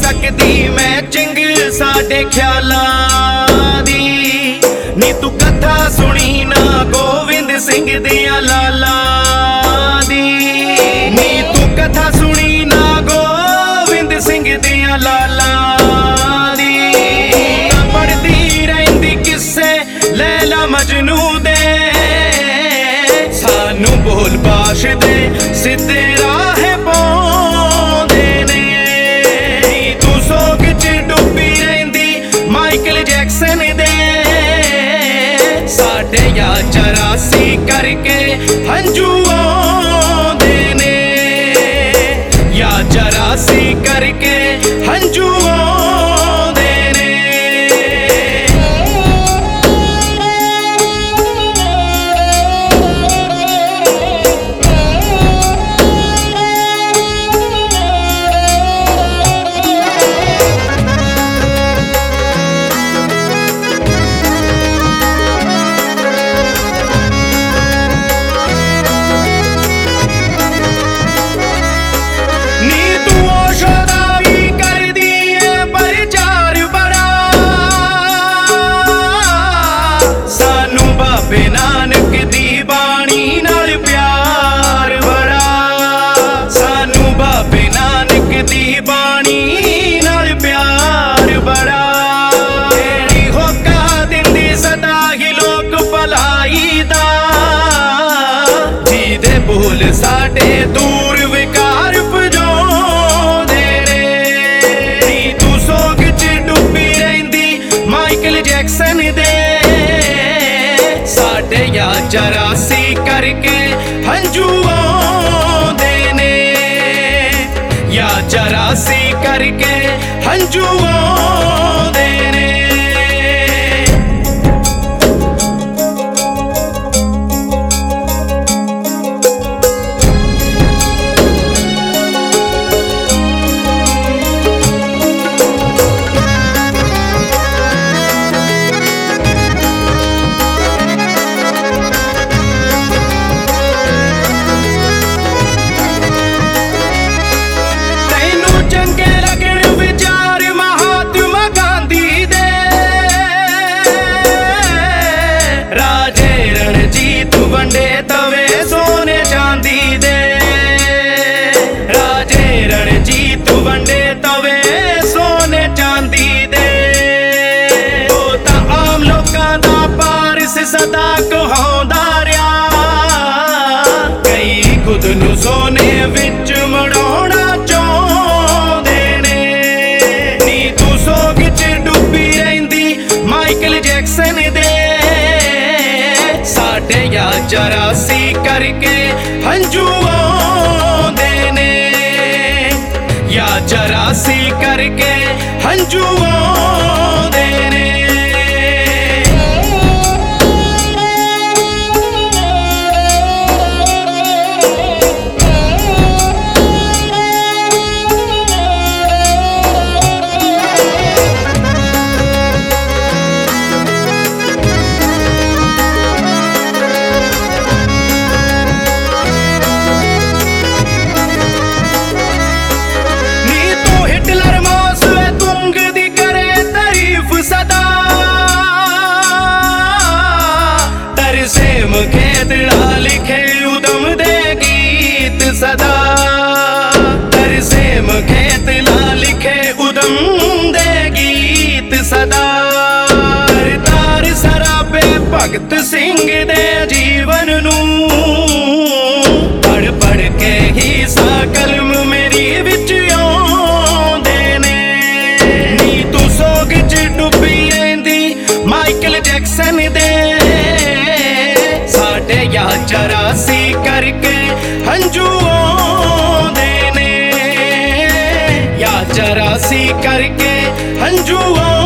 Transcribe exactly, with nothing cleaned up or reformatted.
सकदी मैचिंग साडे ख्यालां दी। नी तू कथा सुनी ना गोविंद सिंह दियां लालां दी। नी तू कथा सुनी ना गोविंद सिंह दियां लालां दी। पढ़दी रहिंदी किस्से लैला मजनू दे, सानू बोल बाश दे सिद्धे राह पाउंदे ने। तू सोग च डुब्बी रहिंदी माइकल जैक्सन दे, साडे या चरासी करके हंजू आउंदे ने। या चरासी करके हंजू आउंदे ने। बाबे नानक दी बाणी नाल प्यार बड़ा, सानू बाबे नानक दी बाणी नाल प्यार बड़ा। तेरी होका दिंदी सदा ही लोक भलाई दा, जिहदे बोल साडे दूर विकार भजाउंदे ने। तू सोग च डुब्बी रहिंदी माइकल जैक्सन दे, साडे या चरासी करके हंजू आउंदे ने। या चरासी करके हंजू आउंदे ने। वंडे तवे सोने चांदी दे, राजे रणजीत वंडे तवे सोने चांदी दे। ओ तां आम लोकां दा पारस सदा कहाउंदा रहा, कई खुद नू सोने विच मड़ाउणा चाहुंदे ने। नी तू सोग च डुब्बी रहिंदी माइकल जैक्सन दे, साडे या चरासी करके हंजू आउंदे ने। या चरासी करके हंजू आउंदे ने। खेतड़ा लिखे उदम दे गीत सदा, तरसेम खेतला लिखे उदम दे गीत सदा। तार सराबे भगत सिंह दे जीवन नू, पढ़ पढ़ के ही सा कलम मेरी विच आउंदे ने। नी तू सोग च डुब्बी रहिंदी माइकल जैक्सन दे, साडे या चरासी करके हंजू आउंदे ने। या चरासी करके हंजू